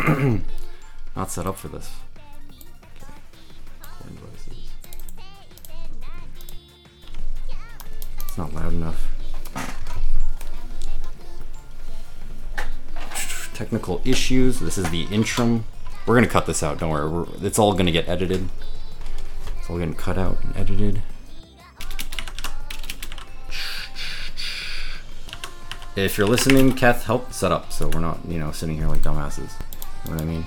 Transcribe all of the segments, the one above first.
Not set up for this. Okay. It's not loud enough. Technical issues. This is the interim. We're gonna cut this out. Don't worry. It's all gonna get edited. It's all getting cut out and edited. If you're listening, Keth, help set up so we're not, sitting here like dumbasses. You know what I mean?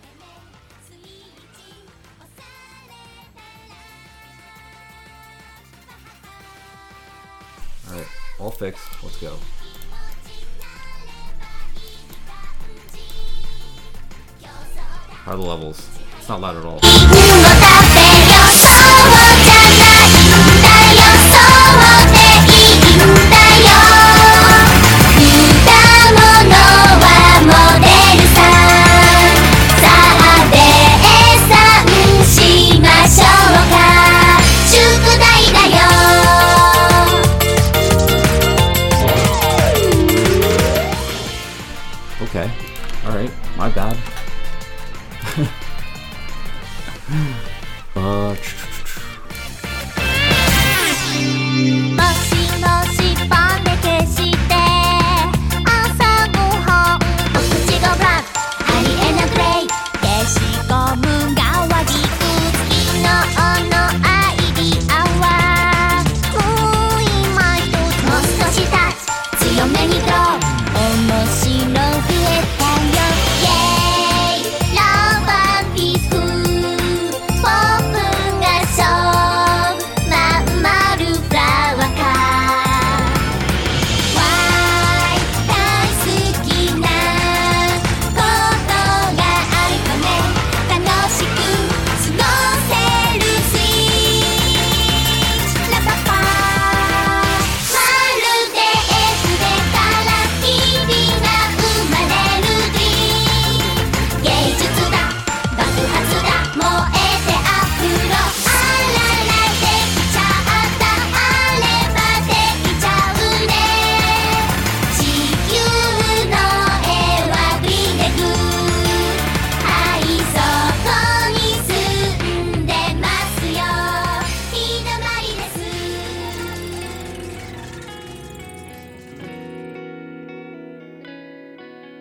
Alright, all fixed. Let's go. How are the levels? It's not loud at all. Okay. Alright. My bad.